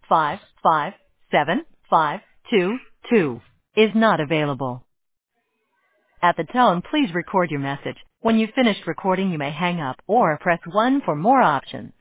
55752 is not available. At the tone, please record your message. When you've finished recording, you may hang up or press 1 for more options.